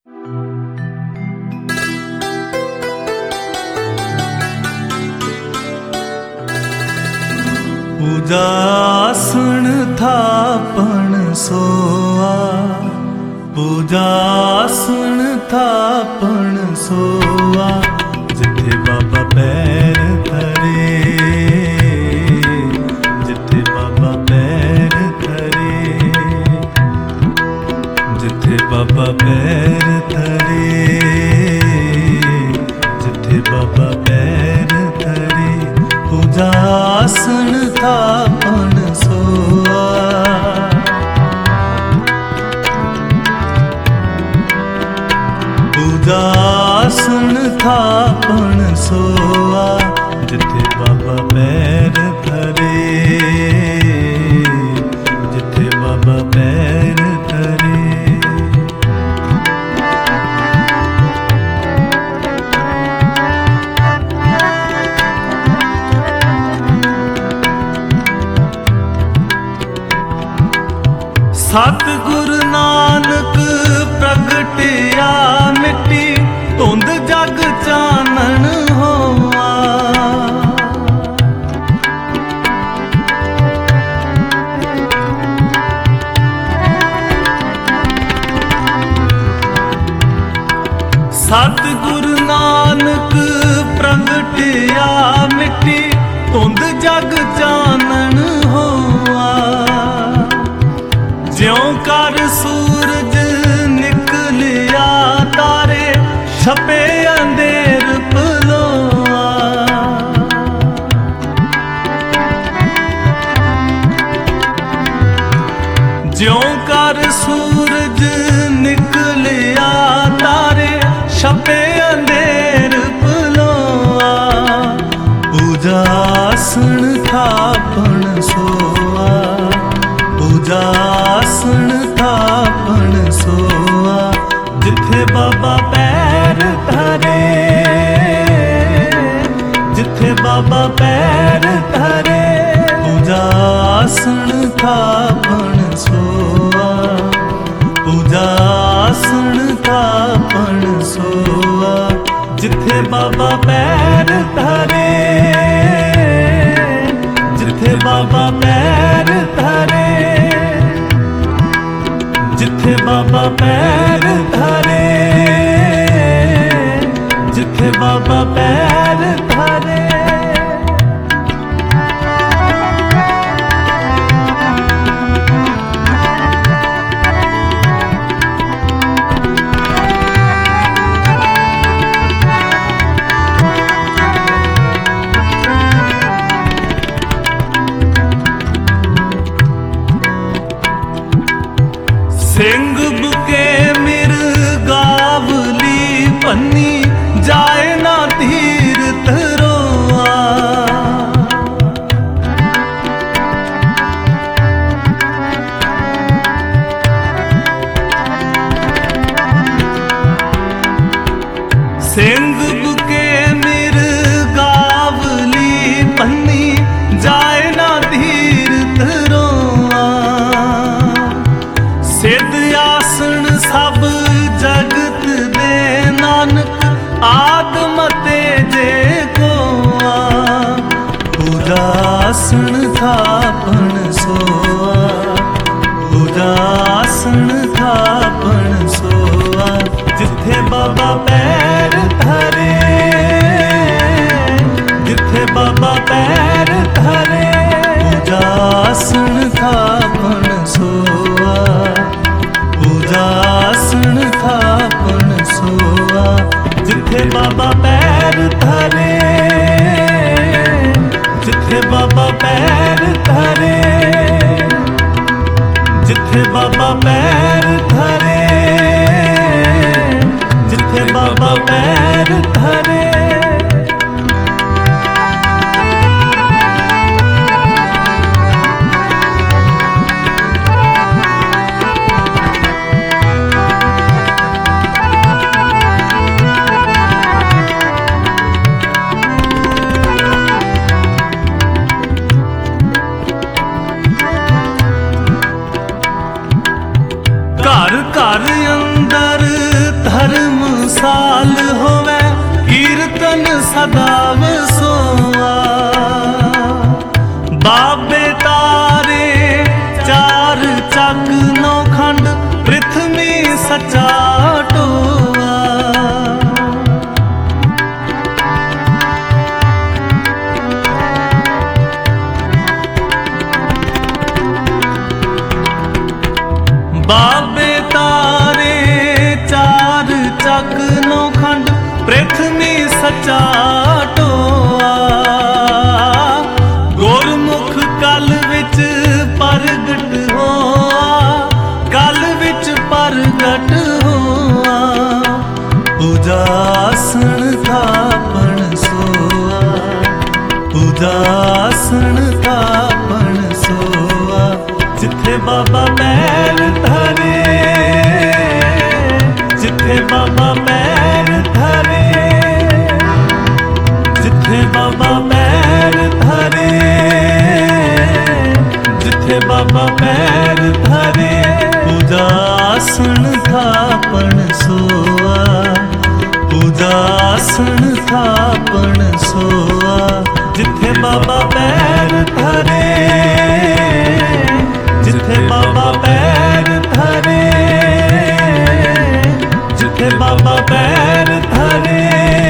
पूजासन थापन सोआ, पूजासन थापन सोआ, जिथे बाबा पैर धरे, जिथे बाबा पैर धरे, जिथे बाबा पैर धरे, जिथे बाबा पैर धरे, पूजासन थापन सोआ। पूजासन थापन सोआ, जिथे बाबा पैर धरे, जिथे बाबा पैर धरे। सतगुरु नानक प्रगटिया मिट्टी, धुंध जग चानन होआ। सतगुरु नानक प्रगटिया मिट्टी, धुंध जग चानन होआ। ज्यों कर सूरज निकलिया तारे, छपे अंधेर पलोआ। ज्यों कर सूरज निकलिया तारे, छपे अंधेर पलोआ। पूजासन थापन सोआ, पूजासन थापन सोआ, जिथे बाबा पैर धरे, जिथे बाबा पैर धरे। पूजासन थापन सोआ, पूजासन थापन सोआ, जिथे बाबा पैर धरे, जिथे बाबा पैर धरे, जिथे बाबा पैर धरे, जिथे बाबा पैर धरे। सिंह बुके मिर्गावली पन्नी, जाए ना तीरथ रोआ। सिंह बुके मिर्गावली पन्नी, जाए ना तीरथ रोआ। सिद्ध आसन सब जगत दे नानक, आदम तेजे कोआ। पूजासन थापन सोआ, पूजासन थापन सोआ, जिथे बाबा पैर धरे, जिथे बाबा पैर धरे। पूजासन थापन सोआ, पूजासन थापन सोआ, जिथे बाबा पैर धरे, जिथे बाबा पैर धरे, जिथे बाबा पैर धरे, जिथे बाबा पैर धरे। सच्चा टोआ। बाबे तारे चार चक नौखंड प्रथमी सच्चा टोआ। गुरमुख कल विच प्रगट होआ, कल विच प्रगट होआ। पूजासन थापन सोआ, पूजासन थापन सोआ। जिथे बाबा पैर धरे, जिथे बाबा पैर धरे, जिथे बाबा पैर धरे, जिथे बाबा पैर धरे। पूजासन थापन सोआ, पूजासन थापन सोआ। जिथे बाबा पैर धरे, जिथे बाबा पैर धरे, जिथे बाबा पैर धरे।